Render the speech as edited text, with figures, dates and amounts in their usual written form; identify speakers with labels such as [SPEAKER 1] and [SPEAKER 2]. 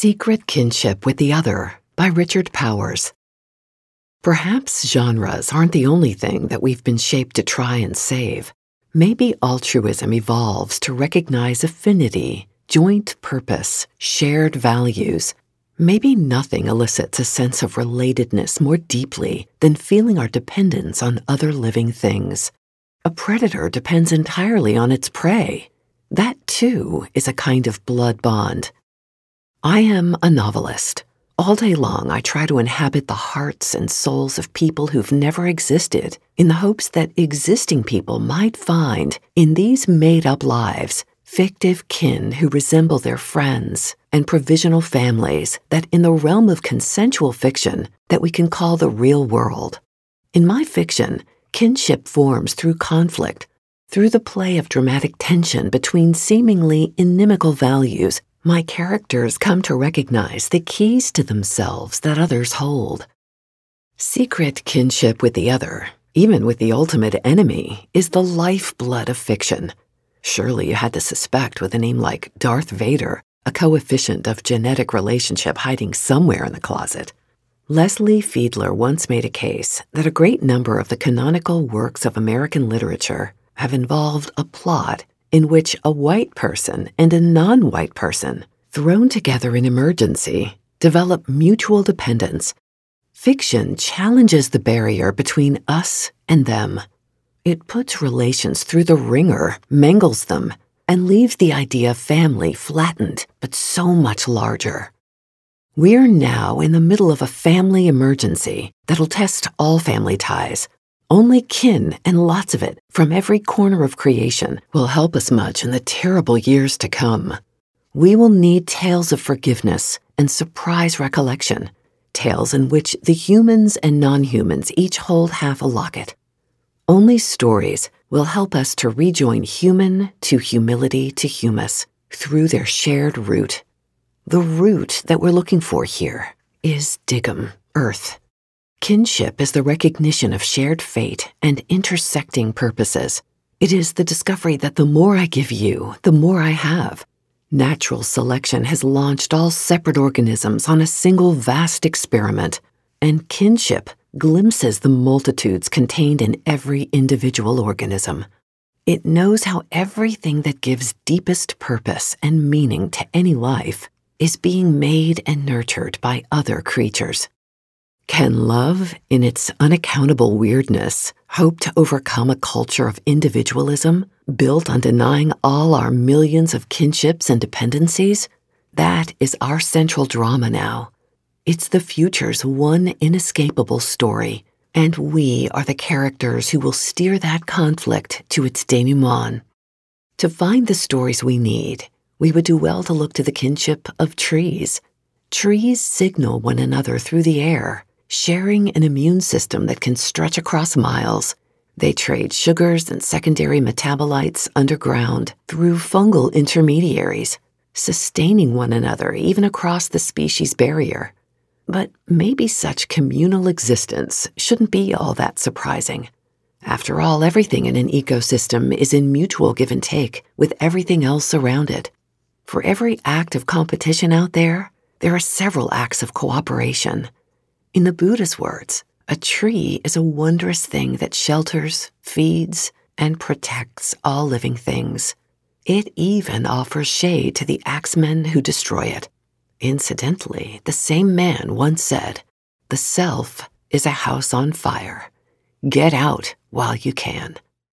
[SPEAKER 1] Secret Kinship with the Other by Richard Powers. Perhaps genres aren't the only thing that we've been shaped to try and save. Maybe altruism evolves to recognize affinity, joint purpose, shared values. Maybe nothing elicits a sense of relatedness more deeply than feeling our dependence on other living things. A predator depends entirely on its prey. That, too, is a kind of blood bond. I am a novelist. All day long, I try to inhabit the hearts and souls of people who've never existed in the hopes that existing people might find, in these made-up lives, fictive kin who resemble their friends and provisional families that in the realm of consensual fiction that we can call the real world. In my fiction, kinship forms through conflict, through the play of dramatic tension between seemingly inimical values. My characters come to recognize the keys to themselves that others hold. Secret kinship with the other, even with the ultimate enemy, is the lifeblood of fiction. Surely you had to suspect with a name like Darth Vader, a coefficient of genetic relationship hiding somewhere in the closet. Leslie Fiedler once made a case that a great number of the canonical works of American literature have involved a plot in which a white person and a non-white person, thrown together in emergency, develop mutual dependence. Fiction challenges the barrier between us and them. It puts relations through the ringer, mangles them, and leaves the idea of family flattened but so much larger. We're now in the middle of a family emergency that'll test all family ties. Only kin, and lots of it, from every corner of creation, will help us much in the terrible years to come. We will need tales of forgiveness and surprise recollection, tales in which the humans and non-humans each hold half a locket. Only stories will help us to rejoin human to humility to humus through their shared root. The root that we're looking for here is Digum, Earth. Kinship is the recognition of shared fate and intersecting purposes. It is the discovery that the more I give you, the more I have. Natural selection has launched all separate organisms on a single vast experiment, and kinship glimpses the multitudes contained in every individual organism. It knows how everything that gives deepest purpose and meaning to any life is being made and nurtured by other creatures. Can love, in its unaccountable weirdness, hope to overcome a culture of individualism built on denying all our millions of kinships and dependencies? That is our central drama now. It's the future's one inescapable story, and we are the characters who will steer that conflict to its denouement. To find the stories we need, we would do well to look to the kinship of trees. Trees signal one another through the air, sharing an immune system that can stretch across miles. They trade sugars and secondary metabolites underground through fungal intermediaries, sustaining one another even across the species barrier. But maybe such communal existence shouldn't be all that surprising. After all, everything in an ecosystem is in mutual give and take with everything else around it. For every act of competition out there are several acts of cooperation. In the Buddha's words, a tree is a wondrous thing that shelters, feeds, and protects all living things. It even offers shade to the axemen who destroy it. Incidentally, the same man once said, "The self is a house on fire. Get out while you can."